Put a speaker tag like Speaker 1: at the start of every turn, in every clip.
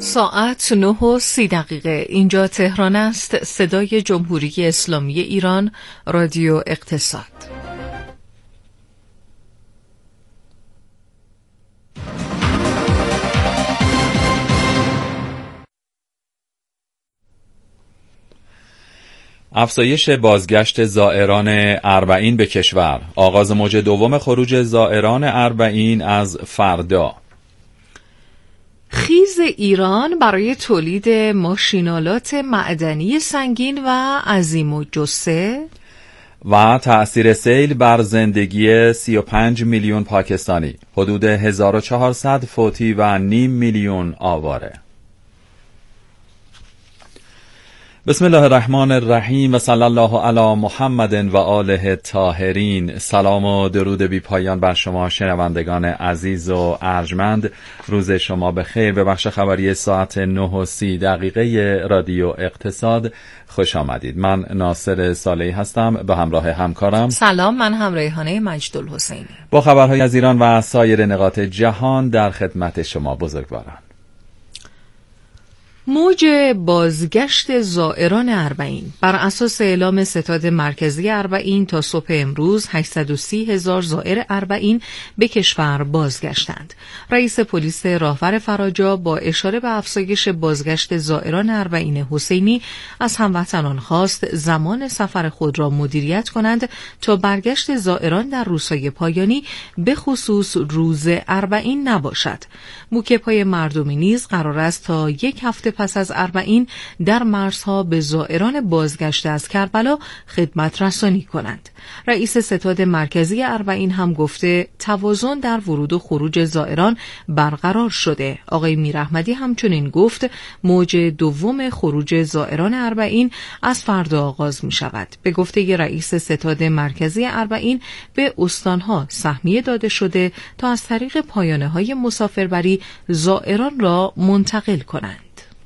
Speaker 1: ساعت 9:30 اینجا تهران است. صدای جمهوری اسلامی ایران، رادیو اقتصاد.
Speaker 2: افزایش بازگشت زائران اربعین به کشور، آغاز موج دوم خروج زائران اربعین از فردا.
Speaker 1: خیز ایران برای تولید ماشینالات معدنی سنگین و عظیم الجثه
Speaker 2: و تأثیر سیل بر زندگی 35 میلیون پاکستانی، حدود 1400 فوتی و نیم میلیون آواره. بسم الله الرحمن الرحیم و صلی الله علی محمد و آله الطاهرین. سلام و درود بی پایان بر شما شنوندگان عزیز و ارجمند. روز شما بخیر. به بخش خبری ساعت 9:30 رادیو اقتصاد خوش آمدید. من ناصر صالحی هستم به همراه همکارم.
Speaker 1: سلام، من هم ریحانه مجدالحسینی
Speaker 2: با خبرهای از ایران و سایر نقاط جهان در خدمت شما بزرگواران.
Speaker 1: موج بازگشت زائران اربعین. بر اساس اعلام ستاد مرکزی اربعین تا صبح امروز 830,000 زائر اربعین به کشور بازگشتند. رئیس پلیس راهور فراجا با اشاره به افزایش بازگشت زائران اربعین حسینی از هموطنان خواست زمان سفر خود را مدیریت کنند تا برگشت زائران در روزهای پایانی به خصوص روز اربعین نباشد. موکب‌های مردمی نیز قرار است تا یک هفته پس از اربعین در مرزها به زائران بازگشته از کربلا خدمت رسانی کنند. رئیس ستاد مرکزی اربعین هم گفته توازن در ورود و خروج زائران برقرار شده. آقای میراحمدی همچنین گفت موج دوم خروج زائران اربعین از فردا آغاز می شود. به گفته رئیس ستاد مرکزی اربعین به استانها سهمیه داده شده تا از طریق پایانه‌های مسافربری زائران را منتقل کنند.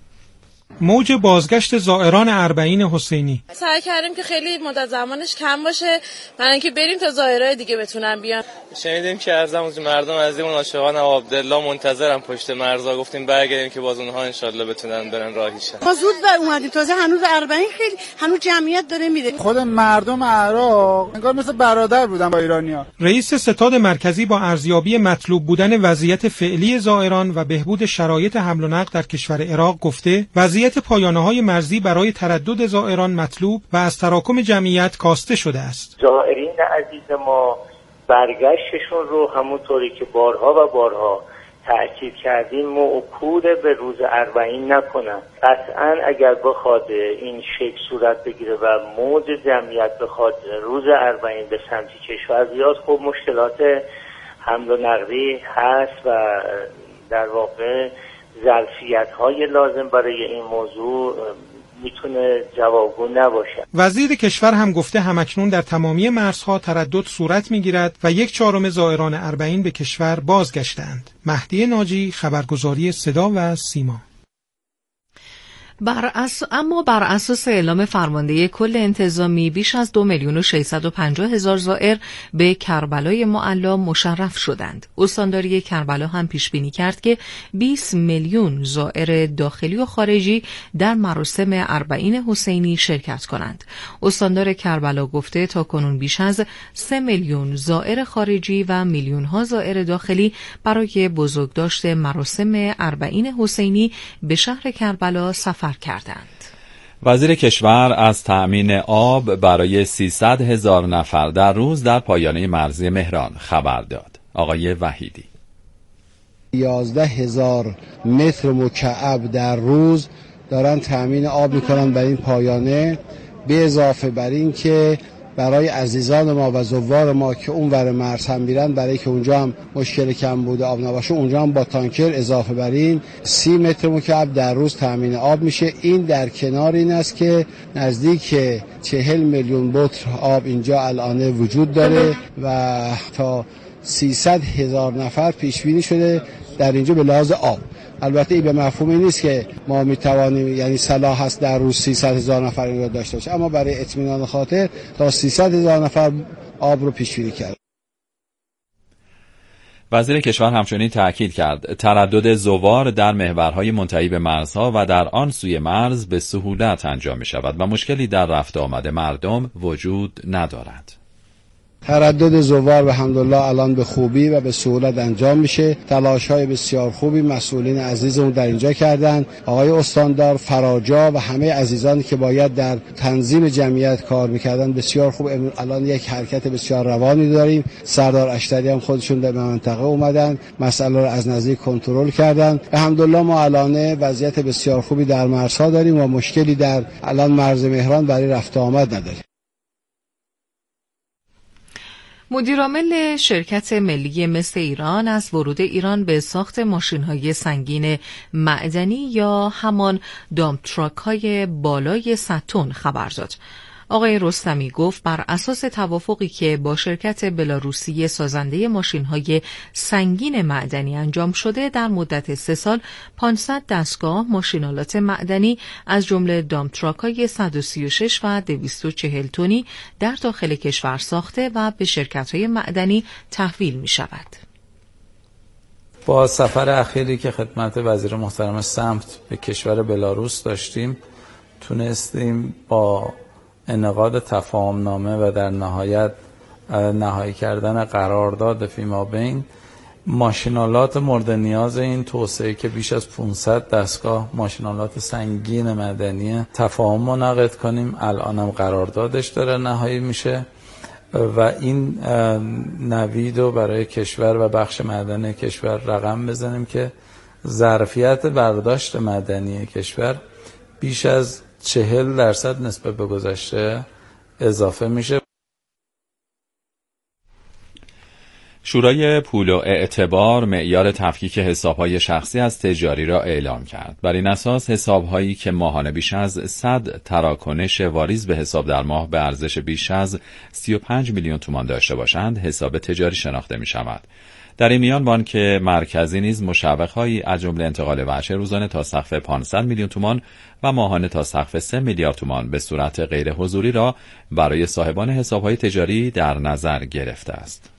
Speaker 3: موج بازگشت زائران اربعین حسینی.
Speaker 4: سعی کردیم که خیلی مدت زمانش کم باشه برای اینکه بریم تا زائرای دیگه بتونن بیان.
Speaker 5: شنیدیم که از مردم عزیزمون عاشقان عبدالله منتظرن پشت مرزا، گفتیم برگردیم که باز اونها انشالله بتونن برن راهی شن.
Speaker 6: ما زود اومدیم، تازه هنوز اربعین خیلی هنوز جمعیت داره میره.
Speaker 7: خود مردم عراق انگار مثل برادر بودن با ایرانی‌ها.
Speaker 3: رئیس ستاد مرکزی با ارزیابی مطلوب بودن وضعیت فعلی زائران و بهبود شرایط حمل و نقل در کشور عراق گفته وضعیت پایانه‌های مرزی برای تردد زائران مطلوب و از تراکم جمعیت کاسته شده است.
Speaker 8: زائرین عزیز ما برگشتشون رو همونطوری که بارها تأکید کردیم موکول به روز اربعین نکنن. قطعاً اگر بخواد این شکل صورت بگیره و موج جمعیت بخواد روز اربعین به سمت کشور بیاد، خب مشکلات حمل و نقلی هست و در واقع ظرفیت‌های لازم برای این موضوع میتونه جوابگو نباشه.
Speaker 3: وزیر کشور هم گفته همکنون در تمامی مرزها تردد صورت میگیرد و 1/4 زائران اربعین به کشور بازگشتند. مهدی ناجی، خبرگزاری صدا و سیما.
Speaker 1: اما بر اساس اعلام فرمانده کل انتظامی بیش از 2,650,000 زائر به کربلای معلی مشرف شدند. استانداری کربلا هم پیش بینی کرد که 20 میلیون زائر داخلی و خارجی در مراسم اربعین حسینی شرکت کنند. استاندار کربلا گفته تاکنون بیش از 3 میلیون زائر خارجی و میلیون‌ها زائر داخلی برای بزرگداشت مراسم اربعین حسینی به شهر کربلا سفر کردند.
Speaker 2: وزیر کشور از تأمین آب برای 300,000 نفر در روز در پایانه مرزی مهران خبر داد. آقای وحیدی
Speaker 9: 11,000 متر مکعب در روز دارن تأمین آب میکنن بر این پایانه، به اضافه بر این که برای عزیزان ما و زوار ما که اونور مرز هم میرن، برای که اونجا هم مشکل کم بوده آب نباشه، اونجا هم با تانکر اضافه بر این 30 متر مکعب در روز تامین آب میشه. این در کنار این است که نزدیک 40 میلیون بطر آب اینجا الان وجود داره و تا 300,000 نفر پیش بینی شده در اینجا به لحاظ آب. البته این به مفهومی نیست که ما میتوانیم، یعنی صلاح هست در روز 300,000 نفر این رو داشته باشه، اما برای اطمینان خاطر تا 300,000 نفر آب رو پیش بینی کرد.
Speaker 2: وزیر کشور همچنین تأکید کرد تردد زوار در محورهای منتهی به مرزها و در آن سوی مرز به سهولت انجام می شود و مشکلی در رفت آمد مردم وجود ندارد.
Speaker 9: تردد زوار به الحمدلله الان به خوبی و به سهولت انجام میشه. تلاش‌های بسیار خوبی مسئولین عزیزمون در اینجا کردن. آقای استاندار، فراجا و همه عزیزانی که باید در تنظیم جمعیت کار میکردن بسیار خوب. الان یک حرکت بسیار روانی داریم. سردار اشتری هم خودشون در منطقه اومدن، مسئله رو از نزدیک کنترل کردن. الحمدلله ما الان وضعیت بسیار خوبی در مرزها داریم و مشکلی در الان مرز مهران برای رفت و آمد نداریم.
Speaker 1: مدیرعامل شرکت ملی مس ایران از ورود ایران به ساخت ماشین‌های سنگین معدنی یا همان دامپ تراک‌های بالای 100 تن خبر داد. آقای رستمی گفت بر اساس توافقی که با شرکت بلاروسی سازنده ماشین‌های سنگین معدنی انجام شده، در مدت 3 سال 500 دستگاه ماشین‌آلات معدنی از جمله دامپ تراک‌های 136 و 240 تنی در داخل کشور ساخته و به شرکت‌های معدنی تحویل می‌شود.
Speaker 10: با سفر اخیری که خدمت وزیر محترم سمت به کشور بلاروس داشتیم، تونستیم با انعقاد تفاهمنامه و در نهایت نهایی کردن قرارداد فیمابین ماشین‌آلات مورد نیاز این توسعه که بیش از 500 دستگاه ماشین‌آلات سنگین معدنی تفاهم منعقد کنیم. الانم قراردادش داره نهایی میشه و این نوید رو برای کشور و بخش معدنی کشور رقم بزنیم که ظرفیت برداشت معدنی کشور بیش از 40% نسبت به گذشته اضافه میشه.
Speaker 2: شورای پول و اعتبار معیار تفکیک حساب‌های شخصی از تجاری را اعلام کرد. بر این اساس حساب‌هایی که ماهانه بیش از 100 تراکنش واریز به حساب در ماه به ارزش بیش از 35 میلیون تومان داشته باشند حساب تجاری شناخته می‌شود. در این میان بانک مرکزی نیز مشوق‌هایی از جمله انتقال وجه روزانه تا سقف 500 میلیون تومان و ماهانه تا سقف 3 میلیارد تومان به صورت غیر حضوری را برای صاحبان حساب‌های تجاری در نظر گرفته است.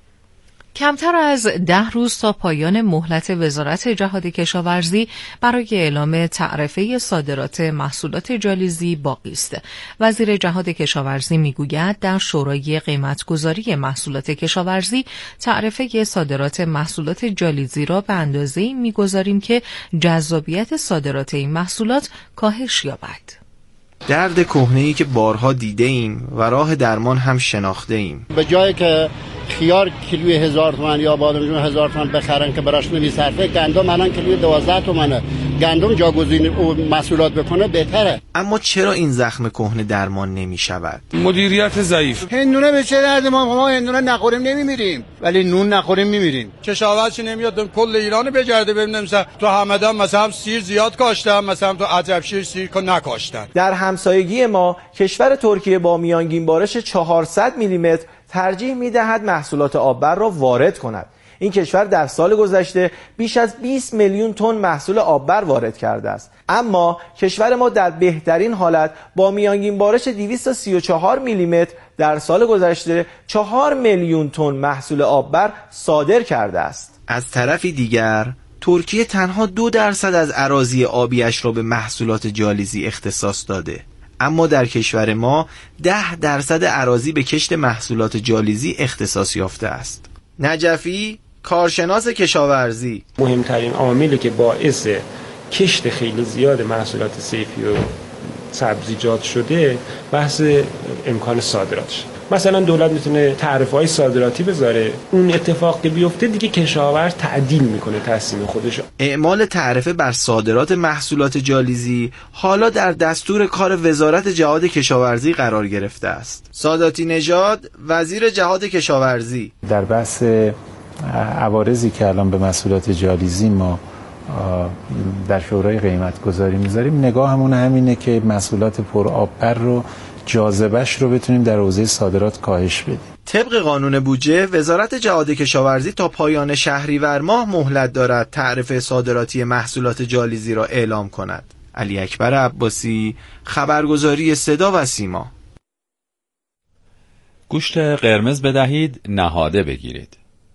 Speaker 1: کمتر از 10 روز تا پایان مهلت وزارت جهاد کشاورزی برای اعلام تعرفه صادرات محصولات جالیزی باقی است. وزیر جهاد کشاورزی میگوید در شورای قیمتگذاری محصولات کشاورزی تعرفه صادرات محصولات جالیزی را به اندازه‌ای میگذاریم که جذابیت صادرات این محصولات کاهش یابد.
Speaker 11: درد کهنه‌ای که بارها دیده ایم و راه درمان هم شناخته ایم.
Speaker 7: به جایی که خیار کیلوی 1000 تومان یا بادامجون 1000 تومان بخرن که براش نمیصرفه، گندم الان کیلوی 12 تومانه. گندم جاگزین او محصولات بکنه بهتره.
Speaker 11: اما چرا این زخم کهنه درمان نمی‌شود؟
Speaker 12: مدیریت ضعیف.
Speaker 7: هندونه به چه درد ما هندونه نخوریم نمیمیریم، ولی نون نخوریم میمیریم.
Speaker 12: کشاورزی نمیاد کل ایران بگرده ببینیم مثلا تو همدان مثلا سیر زیاد کاشتن، مثلا تو عجبشیر سیر نکاشتن.
Speaker 13: در همسایگی ما کشور ترکیه با میانگین بارش 400 میلیمتر ترجیح می‌دهد محصولات آببر را وارد کند. این کشور در سال گذشته بیش از 20 میلیون تن محصول آببر وارد کرده است. اما کشور ما در بهترین حالت با میانگین بارش 234 میلیمتر در سال گذشته 4 میلیون تن محصول آببر صادر کرده است.
Speaker 11: از طرفی دیگر ترکیه تنها 2% از اراضی آبیش را به محصولات جالیزی اختصاص داده. اما در کشور ما 10% اراضی به کشت محصولات جالیزی اختصاص یافته است. نجفی، کارشناس کشاورزی:
Speaker 14: مهمترین عاملی که باعث کشت خیلی زیاد محصولات صیفی و سبزیجات شده بحث امکان صادراتش. مثلا دولت میتونه تعرفه‌های صادراتی بذاره، اون اتفاق که بیفته دیگه کشاورز تعدیل میکنه تصمیم خودش.
Speaker 11: اعمال تعرفه بر صادرات محصولات جالیزی حالا در دستور کار وزارت جهاد کشاورزی قرار گرفته است. ساداتی نژاد، وزیر جهاد کشاورزی:
Speaker 15: در بحث عوارضی که الان به محصولات جالیزی ما در شورای قیمت گذاری میذاریم، نگاهمون همینه که محصولات پرآببر رو جاذبه‌اش رو بتونیم در حوزه صادرات کاهش بدیم.
Speaker 11: طبق قانون بودجه وزارت جهاد کشاورزی تا پایان شهریور ماه مهلت دارد تعرفه صادراتی محصولات جالیزی را اعلام کند. علی اکبر عباسی، خبرگزاری صدا و سیما.
Speaker 2: گوشت قرمز بدهید، نهاده بگیرید.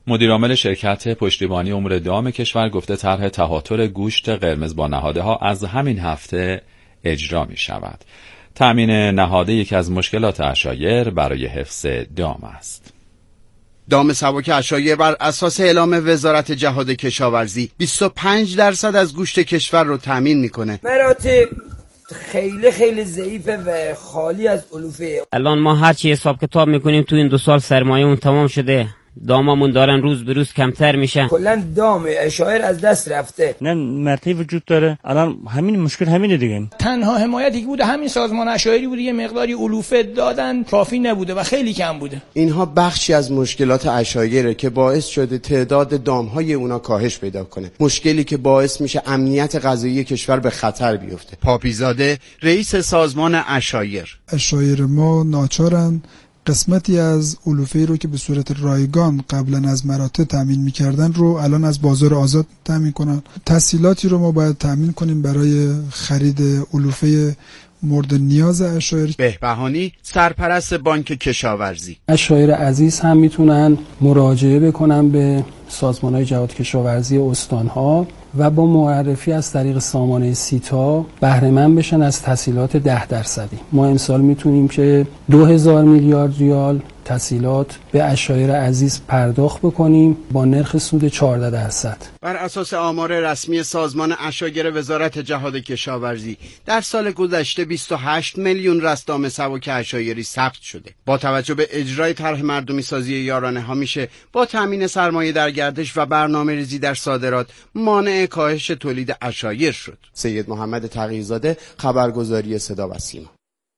Speaker 2: مدیرعامل شرکت پشتیبانی امور دام کشور گفته طرح تهاتر گوشت قرمز با نهاده‌ها از همین هفته اجرا می شود. تأمین نهاده یکی از مشکلات عشایر برای حفظ دام است.
Speaker 16: دام سبک عشایر بر اساس اعلام وزارت جهاد کشاورزی 25% از گوشت کشور رو تامین میکنه.
Speaker 17: مراتب خیلی ضعیفه و خالی از علوفه. الان ما هر چی حساب کتاب میکنیم تو این 2 سال سرمایه‌مون تمام شده. داممون دارن روز به روز کمتر میشن. کلا دام عشایر از دست رفته.
Speaker 18: نه مرتبه وجود داره. الان همین مشکل همینه دیگه.
Speaker 19: تنها حمایتی که بوده همین سازمان عشایری بوده، یه مقداری علوفه دادن، کافی نبوده و خیلی کم بوده.
Speaker 16: اینها بخشی از مشکلات عشایره که باعث شده تعداد دامهای اونا کاهش پیدا کنه. مشکلی که باعث میشه امنیت غذایی کشور به خطر بیفته. پاپیزاده رئیس سازمان عشایر:
Speaker 20: عشایر ما ناچارن قسمتی از علوفه‌ای رو که به صورت رایگان قبلا از مراتع تامین می‌کردن رو الان از بازار آزاد تامین کنن. تسهیلاتی رو ما باید تامین کنیم برای خرید علوفه مورد نیاز عشایر.
Speaker 16: بهبهانی سرپرست بانک کشاورزی:
Speaker 21: عشایر عزیز هم میتونن مراجعه بکنن به سازمان‌های جهاد کشاورزی استان‌ها و با معرفی از طریق سامانه سیتا بهره مند بشن از تسهیلات 10%. ما امسال میتونیم که 2000 میلیارد ریال تسهیلات به عشایر عزیز پرداخت بکنیم با نرخ سود 14%.
Speaker 16: بر اساس آمار رسمی سازمان عشایر وزارت جهاد کشاورزی در سال گذشته 28 میلیون رستام سبک عشایری ثبت شده. با توجه به اجرای طرح مردمی سازی یارانه ها میشه با تامین سرمایه در گردش و برنامه‌ریزی در صادرات مانع کاهش تولید عشایر شد. سید محمد تقی‌زاده، خبرگزاری صدا و سیما.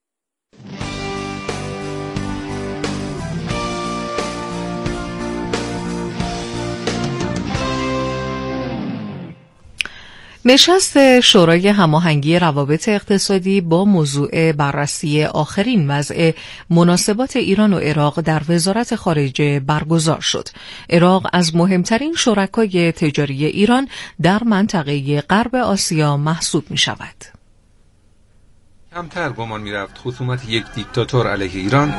Speaker 1: نشست شورای هماهنگی روابط اقتصادی با موضوع بررسی آخرین وضع مناسبات ایران و عراق در وزارت خارجه برگزار شد. عراق از مهمترین شرکای تجاری ایران در منطقه غرب آسیا محسوب می شود.
Speaker 22: کمتر گمان می رفت خصومت یک دیکتاتور علیه ایران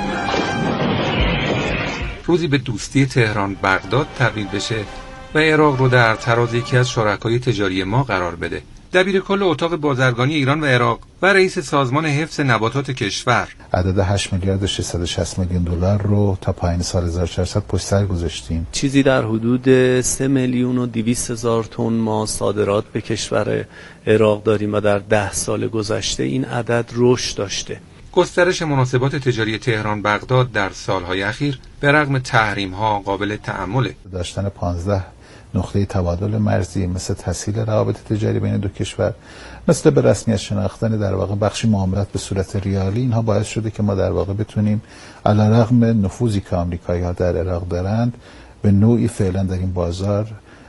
Speaker 22: روزی به دوستی تهران بغداد تبدیل بشه و عراق رو در تراز یکی از شرکای تجاری ما قرار بده. دبیر کل اتاق بازرگانی ایران و عراق و رئیس سازمان حفظ نباتات کشور
Speaker 15: عدد 8 میلیارد و 660 میلیون دلار رو تا پایان سال 1400 پشت سر گذاشتیم.
Speaker 23: چیزی در حدود 3 میلیون و 200 هزار تن ما صادرات به کشور عراق داریم و در 10 سال گذشته این عدد رشد داشته.
Speaker 22: گسترش مناسبات تجاری تهران بغداد در سالهای اخیر به رغم تحریم‌ها قابل تأمله.
Speaker 15: داشتن 15 نقطه تبادل مرزی مثل تسهیل روابط تجاری بین دو کشور، مثل به رسمیت شناختن در واقع بخش معاملات به صورت ریالی، اینها باعث شده که ما در واقع بتونیم علیرغم نفوذی که آمریکایی‌ها در عراق دارند به نوعی فعلا در این بازار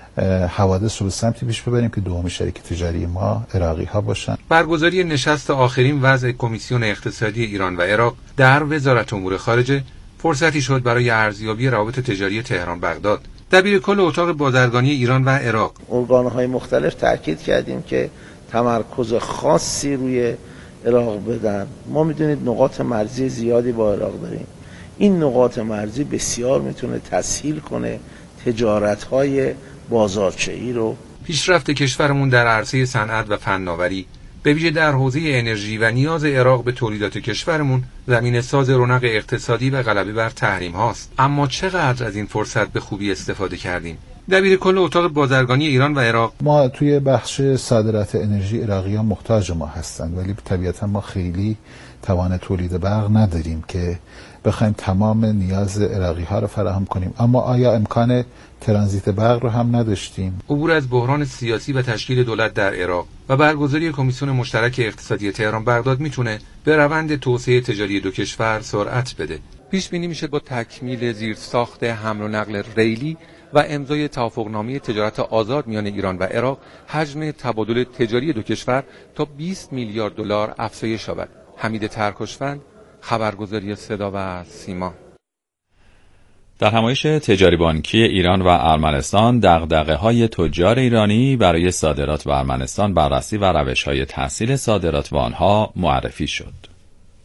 Speaker 15: حوادث رو به سمتی پیش ببریم که دومین شریک تجاری ما عراقی‌ها باشن.
Speaker 22: برگزاری نشست آخرین وضع کمیسیون اقتصادی ایران و عراق در وزارت امور خارجه فرصتی شد برای ارزیابی روابط تجاری تهران بغداد. دبیر کل اتاق بازرگانی ایران و عراق:
Speaker 24: ارگان‌های مختلف تاکید کردیم که تمرکز خاصی روی عراق بدن. ما میدونید نقاط مرزی زیادی با عراق داریم. این نقاط مرزی بسیار میتونه تسهیل کنه تجارت‌های بازارچه‌ای رو.
Speaker 22: پیشرفت کشورمون در عرصه صنعت و فناوری به ویژه در حوزه انرژی و نیاز عراق به تولیدات کشورمون زمینه ساز رونق اقتصادی و غلبه بر تحریم هاست. اما چقدر از این فرصت به خوبی استفاده کردیم؟ دبیر کل اتاق بازرگانی ایران و عراق:
Speaker 15: ما توی بخش صادرات انرژی عراقی‌ها محتاج ما هستند، ولی طبیعتا ما خیلی توان تولید برق نداریم که بخوایم تمام نیاز عراقی‌ها رو فراهم کنیم. اما آیا امکان ترانزیت برق رو هم نداشتیم؟
Speaker 22: عبور از بحران سیاسی و تشکیل دولت در عراق و برگزاری کمیسیون مشترک اقتصادی تهران بغداد میتونه به روند توسعه تجاری دو کشور سرعت بده. پیش بینی میشه با تکمیل زیرساخت حمل و نقل ریلی و امضای توافقنامه تجارت آزاد میان ایران و عراق حجم تبادل تجاری دو کشور تا 20 میلیارد دلار افزایش یابد. حمید ترکشفند، خبرگزاری صدا و سیما.
Speaker 2: در همایش تجاری بانکی ایران و ارمنستان دغدغه‌های تجار ایرانی برای صادرات به ارمنستان بررسی و روش‌های تسهیل صادرات به آنها معرفی شد.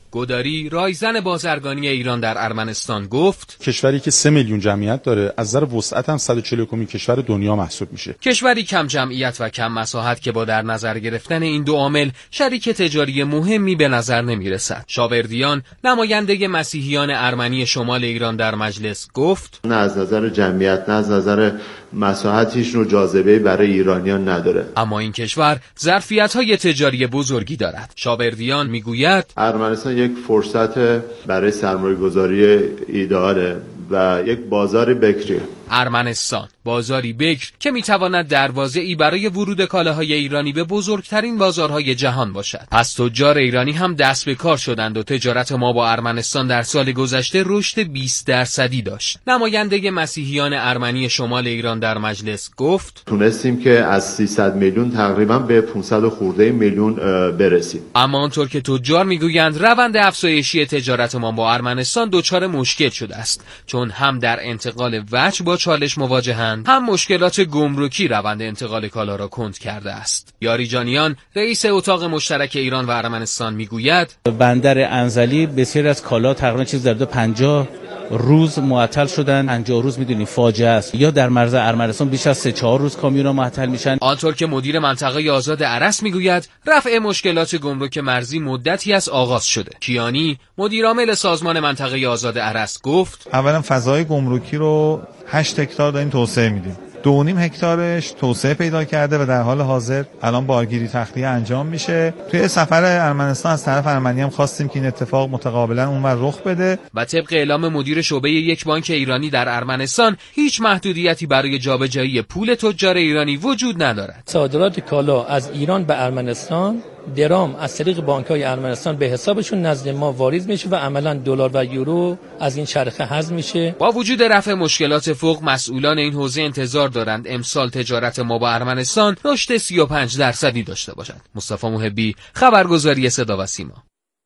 Speaker 4: گوداری رایزن بازرگانی ایران در ارمنستان گفت
Speaker 5: کشوری که 3 میلیون جمعیت داره از نظر وسعت هم 141مین کشور دنیا محسوب میشه.
Speaker 4: کشوری کم جمعیت و کم مساحت که با در نظر گرفتن این دو عامل شریک تجاری مهمی به نظر نمیرسد. شاوردیان نماینده مسیحیان ارمنی شمال ایران در مجلس گفت
Speaker 6: نه از نظر جمعیت نه از نظر مساحت هیچ نوع جاذبه‌ای برای ایرانیان نداره.
Speaker 4: اما این کشور ظرفیت‌های تجاری بزرگی دارد. شاوردیان میگوید
Speaker 6: ارمنستان یک فرصت برای سرمایه‌گذاری ایده‌آله و یک بازار بکری.
Speaker 4: ارمنستان بازاری بکر که میتواند دروازه‌ای برای ورود کالاهای ایرانی به بزرگترین بازارهای جهان باشد. پس تجار ایرانی هم دست به کار شدند و تجارت ما با ارمنستان در سال گذشته رشد 20% داشت. نماینده مسیحیان ارمنی شمال ایران در مجلس گفت
Speaker 6: تونستیم که از 300 میلیون تقریبا به 500 خورده میلیون برسیم.
Speaker 4: اما آنطور که تجار میگویند روند افزایشی تجارت ما با ارمنستان دچار مشکل شده است، چون هم در انتقال وجه با چالش مواجهند، هم مشکلات گمرکی روند انتقال کالا را کند کرده است. یاری جانیان رئیس اتاق مشترک ایران و ارمنستان میگوید
Speaker 8: بندر انزلی بسیاری از کالا تقریبا چیز در 50 روز معطل شدن. 50 روز میدونی فاجعه است. یا در مرز ارمنستان بیش از 3-4 روز کامیونا معطل میشن.
Speaker 4: آنطور که مدیر منطقه آزاد ارس میگوید رفع مشکلات گمرک مرزی مدتی از آغاز شده. کیانی مدیر عامل سازمان منطقه آزاد ارس گفت
Speaker 25: اولا فضای گمرکی رو 8 هکتار داریم توسعه میدیم. 2.5 هکتارش توسعه پیدا کرده و در حال حاضر الان بارگیری تخلیه انجام میشه. توی سفر ارمنستان از طرف ارمنی هم خواستیم که این اتفاق متقابلا اونور رخ بده.
Speaker 4: و طبق اعلام مدیر شعبه یک بانک ایرانی در ارمنستان هیچ محدودیتی برای جابجایی پول تجار ایرانی وجود ندارد.
Speaker 19: صادرات کالا از ایران به ارمنستان درام از طریق بانک‌های ارمنستان به حسابشون نزد ما واریز میشه و عملاً دلار و یورو از این چرخه حذف میشه.
Speaker 4: با وجود رفع مشکلات فوق، مسئولان این حوزه انتظار دارند امسال تجارت ما با ارمنستان رشد 35% داشته باشد. مصطفی محبی، خبرگزاری صدا و سیما.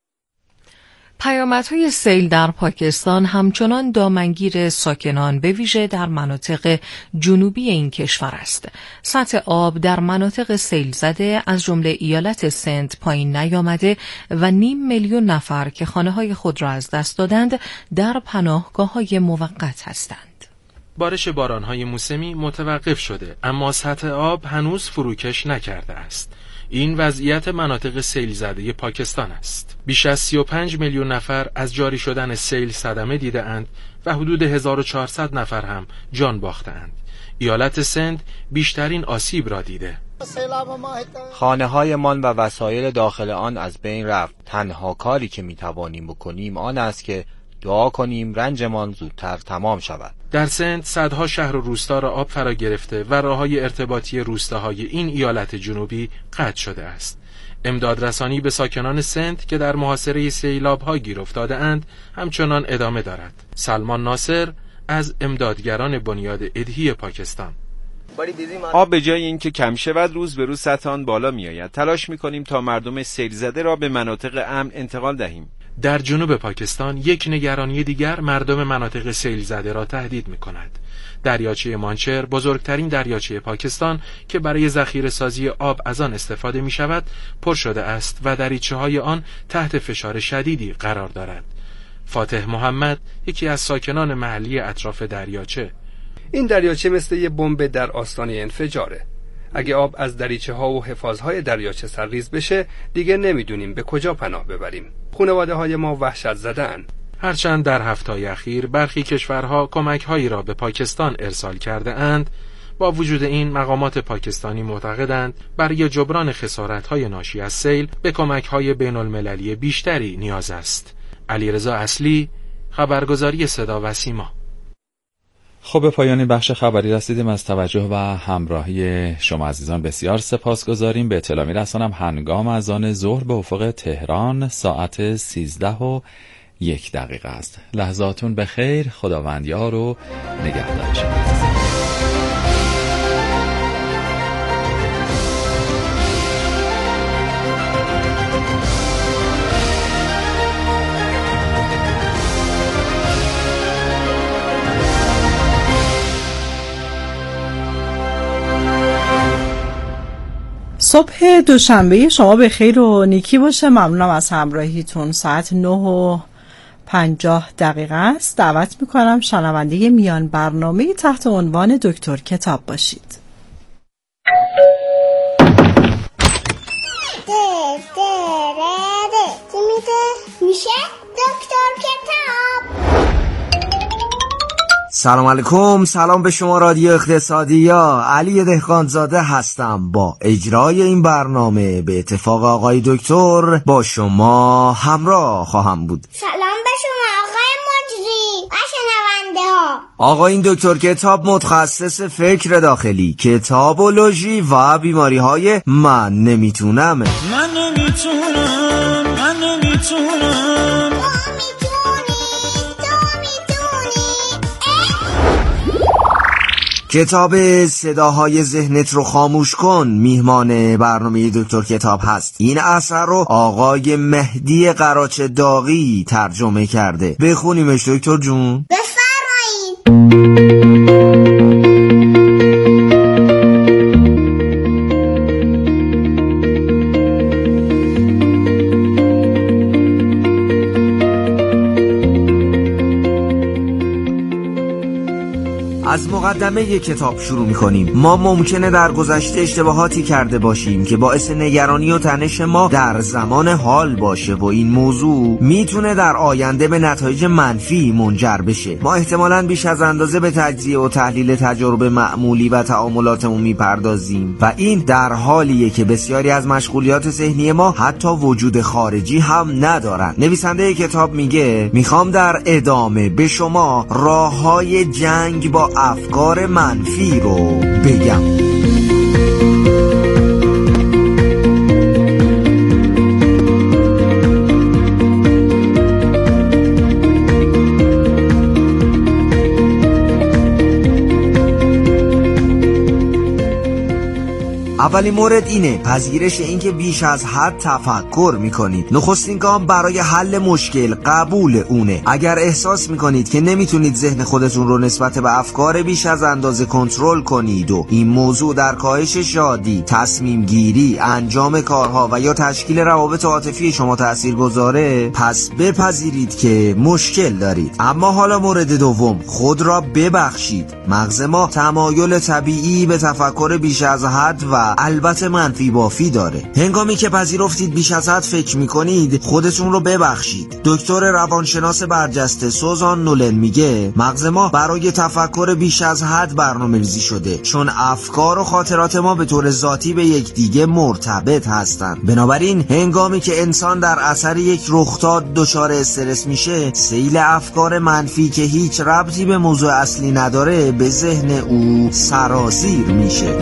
Speaker 1: پیامدهای سیل در پاکستان همچنان دامنگیر ساکنان به ویژه در مناطق جنوبی این کشور است. سطح آب در مناطق سیل زده از جمله ایالت سند پایین نیامده و 500,000 نفر که خانه‌های خود را از دست دادند در پناهگاه‌های موقت هستند.
Speaker 26: بارش باران‌های موسمی متوقف شده اما سطح آب هنوز فروکش نکرده است. این وضعیت مناطق سیل زده پاکستان است. بیش از 35 میلیون نفر از جاری شدن سیل صدمه دیده اند و حدود 1400 نفر هم جان باخته اند. ایالت سند بیشترین آسیب را دیده.
Speaker 27: خانه‌هایمان و وسایل داخل آن از بین رفت. تنها کاری که می‌توانیم بکنیم آن است که دعا کنیم رنجمان زودتر تمام شود.
Speaker 26: در سند صدها شهر و روستا را آب فرا گرفته و راه‌های ارتباطی روستاهای این ایالت جنوبی قطع شده است. امدادرسانی به ساکنان سند که در محاصره سیلاب‌ها گیر افتاده اند همچنان ادامه دارد. سلمان ناصر از امدادگران بنیاد ادهی پاکستان:
Speaker 28: آب به جای اینکه کم شود روز به روز سطح آن بالا می‌آید. تلاش می‌کنیم تا مردم سیل زده را به مناطق امن انتقال دهیم.
Speaker 26: در جنوب پاکستان یک نگرانی دیگر مردم مناطق سیل زده را تهدید می‌کند. دریاچه مانچر، بزرگترین دریاچه پاکستان که برای ذخیره‌سازی آب از آن استفاده می‌شود، پر شده است و دریچه‌های آن تحت فشار شدیدی قرار دارد. فاتح محمد یکی از ساکنان محلی اطراف دریاچه:
Speaker 29: این دریاچه مثل یه بمب در آستانه انفجاره. اگه آب از دریچه‌ها و حفاظهای دریاچه سرریز بشه دیگه نمیدونیم به کجا پناه ببریم. خانواده‌های ما وحشت زده‌اند.
Speaker 26: هرچند در هفته‌های اخیر برخی کشورها کمک‌هایی را به پاکستان ارسال کرده اند، با وجود این مقامات پاکستانی معتقدند برای جبران خسارت‌های ناشی از سیل به کمک‌های بین‌المللی بیشتری نیاز است. علیرضا اصلی، خبرگزاری صدا و سیما.
Speaker 2: خب به پایان بخش خبری رسیدیم. از توجه و همراهی شما عزیزان بسیار سپاسگزاریم. به اطلاع می‌رسانم هنگام اذان ظهر به افق تهران ساعت 13:01 است. لحظاتون به خیر. خداوند یار و نگهدار شما.
Speaker 3: صبح دوشنبه شما به خیر و نیکی باشه. ممنونم از همراهیتون. ساعت 9:50 است. دعوت میکنم شنونده میان برنامه تحت عنوان دکتر کتاب باشید.
Speaker 7: میشه دکتر کتاب.
Speaker 9: سلام علیکم، سلام به شما رادیو اقتصادی یا علی دهقانزاده هستم. با اجرای این برنامه به اتفاق آقای دکتر با شما همراه خواهم بود.
Speaker 7: سلام به شما آقای مجری و شنونده ها.
Speaker 9: آقا این دکتر کتاب متخصص فکر داخلی، کتابولوژی و بیماری های من نمیتونم. کتاب صداهای ذهنت رو خاموش کن میهمان برنامه دکتر کتاب هست. این اثر رو آقای مهدی قراچ داغی ترجمه کرده. بخونیمش دکتر جون.
Speaker 7: بفرمایید.
Speaker 9: از مقدمه کتاب شروع می‌کنیم. ما ممکنه در گذشته اشتباهاتی کرده باشیم که باعث نگرانی و تنش ما در زمان حال باشه و این موضوع میتونه در آینده به نتایج منفی منجر بشه. ما احتمالاً بیش از اندازه به تجزیه و تحلیل تجارب معمولی و تعاملاتمون میپردازیم و این در حالیه که بسیاری از مشغولیات ذهنی ما حتی وجود خارجی هم ندارن. نویسنده کتاب میگه میخوام در ادامه به شما راه‌های جنگ با افکار منفی رو بگم. اولین مورد اینه پذیرش اینکه بیش از حد تفکر میکنید. نخستین گام برای حل مشکل قبول اونه. اگر احساس میکنید که نمیتونید ذهن خودتون رو نسبت به افکار بیش از اندازه کنترل کنید و این موضوع در کاهش شادی، تصمیم گیری، انجام کارها و یا تشکیل روابط عاطفی شما تأثیر گذاره، پس بپذیرید که مشکل دارید. اما حالا مورد دوم، خود را ببخشید. مغز ما تمایل طبیعی به تفکر بیش از حد و البته منفی بافی داره. هنگامی که پذیرفتید بیش از حد فکر میکنید، خودتون رو ببخشید. دکتر روانشناس برجسته سوزان نولن میگه مغز ما برای تفکر بیش از حد برنامه‌ریزی شده، چون افکار و خاطرات ما به طور ذاتی به یکدیگه مرتبط هستند. بنابراین هنگامی که انسان در اثر یک رخداد دچار استرس میشه، سیل افکار منفی که هیچ ربطی به موضوع اصلی نداره به ذهن او سرازیر میشه.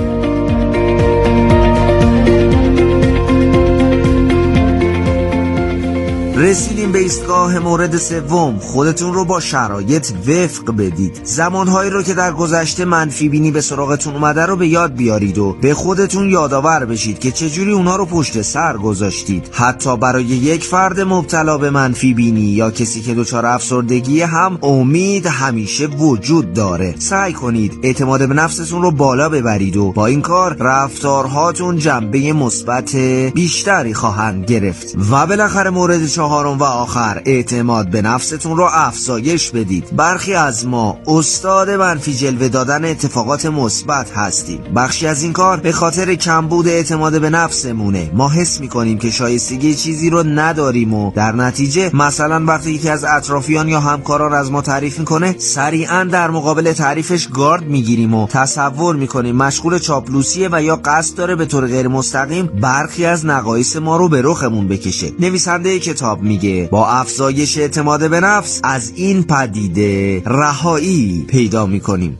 Speaker 9: رسیدیم به ایستگاه مورد سوم. خودتون رو با شرایط وفق بدید. زمانهایی رو که در گذشته منفی بینی به سراغتون اومده رو به یاد بیارید و به خودتون یادآور بشید که چجوری اونها رو پشت سر گذاشتید. حتی برای یک فرد مبتلا به منفی بینی یا کسی که دچار افسردگی هم امید همیشه وجود داره. سعی کنید اعتماد به نفستون رو بالا ببرید و با این کار رفتارهاتون جنبه مثبت بیشتری خواهند گرفت. و بالاخره مورد چهارم و آخر، اعتماد به نفستون رو افزایش بدید. برخی از ما استاد منفی جلوه دادن اتفاقات مثبت هستیم. بخشی از این کار به خاطر کمبود اعتماد به نفسمونه. ما حس میکنیم که شایستگی چیزی رو نداریم و در نتیجه مثلا وقتی یکی از اطرافیان یا همکاران از ما تعریف میکنه، سریعا در مقابل تعریفش گارد میگیریم و تصور میکنیم مشغول چاپلوسیه و یا قصد داره به طور غیر مستقیم برخی از نقایص ما رو به رخمون بکشه. نویسنده کتاب میگه با افزایش اعتماد به نفس از این پدیده رهایی پیدا میکنیم.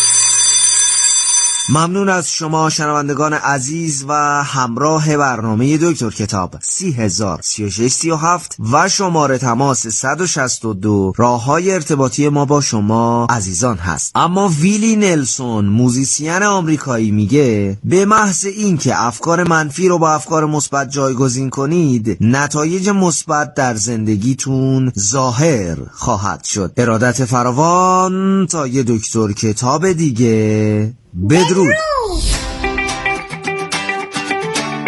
Speaker 9: ممنون از شما شنوندگان عزیز و همراه برنامه دکتر کتاب. 30,3637 و شماره تماس 162 راههای ارتباطی ما با شما عزیزان هست. اما ویلی نلسون موزیسین آمریکایی میگه به محض این که افکار منفی رو با افکار مثبت جایگزین کنید، نتایج مثبت در زندگیتون ظاهر خواهد شد. ارادت فراوان تا یه دکتر کتاب دیگه. بدرود.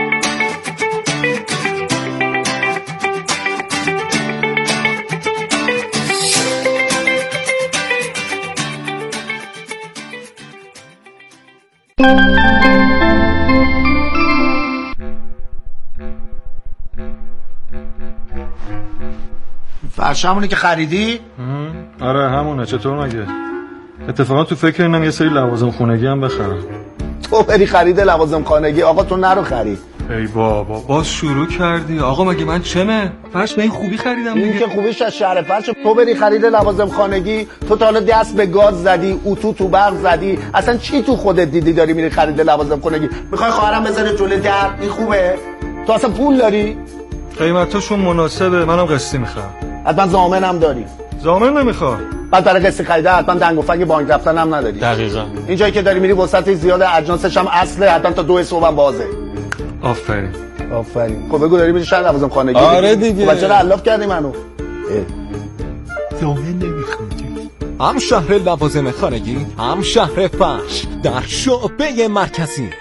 Speaker 10: فرش همونه که خریدی؟
Speaker 11: آره همونه. چطور مگه؟ اتفاقا تو فکر اینم یه سری لوازم خونگی هم بخرم.
Speaker 10: تو بری خرید لوازم خانگی؟ آقا تو نرو خرید.
Speaker 11: ای بابا باز شروع کردی. آقا مگه من چمه؟ فرش به این خوبی خریدم دیگه.
Speaker 10: این که خوبیش از شهر فرش. تو بری خرید لوازم خانگی، تو تا حالا دست به گاز زدی، اتو تو برق زدی، اصلا چی تو خودت دیدی داری میری خرید لوازم خانگی؟ میخوای خواهرم بذاره جلوی در؟ این خوبه؟ تو اصلا پول داری؟
Speaker 11: قیمتاشون مناسبه، منم قسطی میخوام.
Speaker 10: حتما ضامنم داری؟
Speaker 11: ضامن نمیخوام.
Speaker 10: بعد برای قسط خریده حتما دنگ و فنگ بانک رفتن هم نداری.
Speaker 11: دقیقاً.
Speaker 10: این جایی که داری میری وسط زیاد اجناسش هم اصله، حتما تا 2 صبح هم بازه.
Speaker 11: آفرین.
Speaker 10: خب بگو داری میری شهر لوازم خانگی؟
Speaker 11: آره دیگه.
Speaker 10: خب چرا علاف کردی منو؟
Speaker 11: ضامن نمیخوام.
Speaker 12: هم شهر لوازم خانگی، هم شهر فرش در شعبه مرکزی.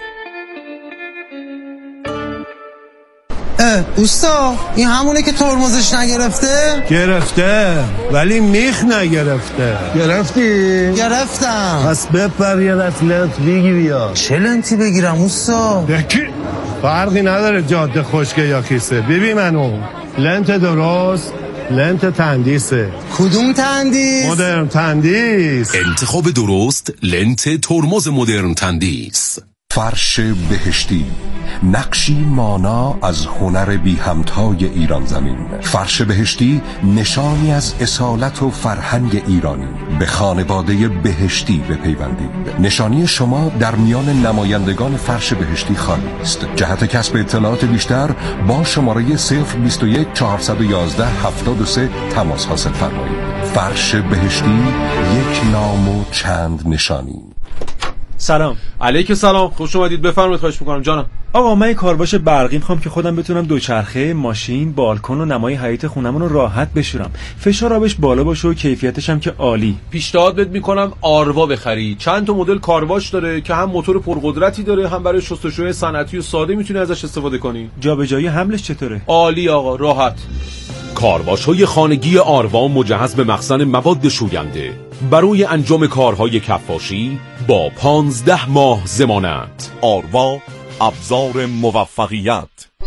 Speaker 13: اوستا این همونه که ترمزش نگرفته؟
Speaker 14: گرفته ولی میخ نگرفته.
Speaker 13: گرفتی؟ گرفتم.
Speaker 14: پس بپر یه لنت بگیر یا.
Speaker 13: چه لنتی بگیرم اوستا؟
Speaker 14: بکی فرقی نداره جاده خشکه یا کیسه. ببین منو لنت درست لنت تندیسه.
Speaker 13: کدوم تندیس؟
Speaker 14: مدرن تندیس.
Speaker 17: انتخاب درست لنت ترمز مدرن تندیس.
Speaker 18: فرش بهشتی، نقشی مانا از هنر بی همتای ایران زمین. فرش بهشتی نشانی از اصالت و فرهنگ ایرانی. به خانواده بهشتی بپیوندید. نشانی شما در میان نمایندگان فرش بهشتی خالی است. جهت کسب اطلاعات بیشتر با شماره 021 411 73 تماس حاصل فرمایید. فرش بهشتی، یک نام و چند نشانی.
Speaker 11: سلام.
Speaker 28: علیک سلام، خوش اومدید. بفرمایید. خواهش می‌کنم جانم.
Speaker 11: آقا من کارباش برقی می‌خوام که خودم بتونم دوچرخه، ماشین، بالکن و نمای حیاط خونمون رو راحت بشورم. فشار آبش بالا باشه و کیفیتش هم که عالی.
Speaker 28: پیشنهاد بهت می‌کنم آروا بخری. چند تا مدل کارباش داره که هم موتور پرقدرتی داره، هم برای شستشوی صنعتی و ساده میتونی ازش استفاده کنی.
Speaker 11: جابجایی حملش چطوره؟
Speaker 28: عالی آقا، راحت.
Speaker 17: کارباش‌های خانگی آروا مجهز به مخزن مواد شوینده برای انجام کارهای کفاشی با 15 ماه ضمانت.
Speaker 20: آروا، ابزار موفقیت.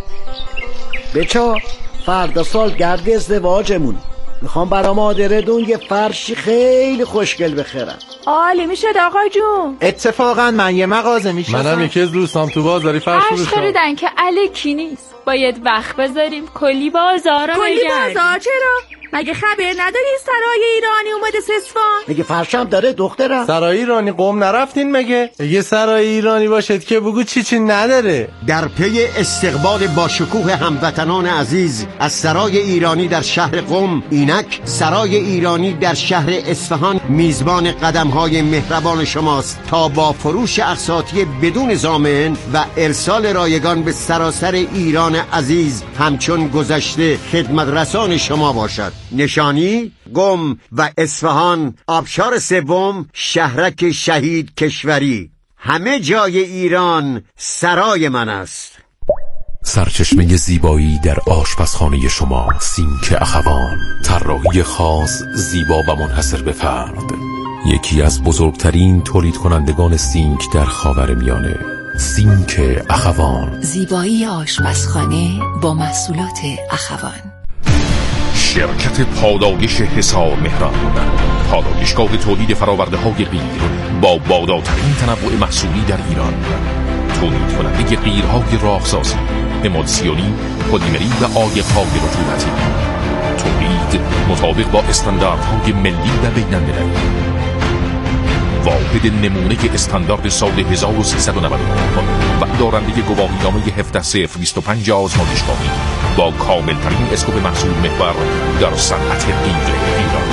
Speaker 21: بچا فردا سال گرد ازدواجمون، میخوام برا مادرتون یه فرشی خیلی خوشگل بخرم.
Speaker 30: عالی میشه آقا جون.
Speaker 21: اتفاقا من یه مغازه میشم.
Speaker 11: منم یکی از دوستام تو بازاری فرش
Speaker 30: فروشم. خریدن که الکی نیست، باید وقت بذاریم کلی بازار رو بگردیم. کلی بازار چرا؟ مگه خبر نداری سرای ایرانی اومده سسفان؟
Speaker 21: مگه فرشم داره دخترم؟
Speaker 11: سرای ایرانی قم نرفتین مگه؟ اگه سرای ایرانی باشد که بگو چی نداره.
Speaker 21: در پی استقبال با شکوه هموطنان عزیز از سرای ایرانی در شهر قم، اینک سرای ایرانی در شهر اصفهان میزبان قدم‌های مهربان شماست تا با فروش اقساطی بدون ضامن و ارسال رایگان به سراسر ایران عزیز همچون گذشته خدمت رسان شما باشد. نشانی قم و اصفهان، آبشار سوم، شهرک شهید کشوری. همه جای ایران سرای من است.
Speaker 17: سرچشمه زیبایی در آشپزخانه شما، سینک اخوان. طراحی خاص، زیبا و منحصر به فرد. یکی از بزرگترین تولید کنندگان سینک در خاورمیانه. سینک اخوان.
Speaker 31: زیبایی آشپزخانه با محصولات اخوان.
Speaker 17: شرکت پادایش حصار مهران، پادایشگاه تولید فرآورده‌های غیر با بالاترین تنوع محصولی در ایران. تولید کننده غیرهای راهسازی، امالسیونی، پلیمری و عایق‌های رطوبتی. تولید مطابق با استانداردهای ملی و بین‌المللی. واحد نمونه استاندارد سال 1399 و دارنده گواهینامه 17/025 آزمایشگاهی با کاملترین اسکوپ محصول محور در صنعت غیر ایران.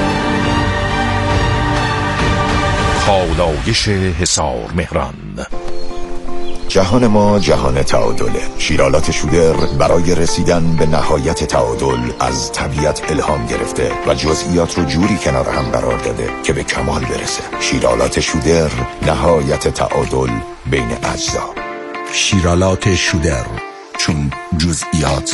Speaker 17: پادایش حصار مهران.
Speaker 32: جهان ما جهان تعادله. شیرالات شودر برای رسیدن به نهایت تعادل از طبیعت الهام گرفته و جزئیات رو جوری کنار هم قرار داده که به کمال برسه. شیرالات شودر، نهایت تعادل بین اجزا. شیرالات شودر، چون جزئیات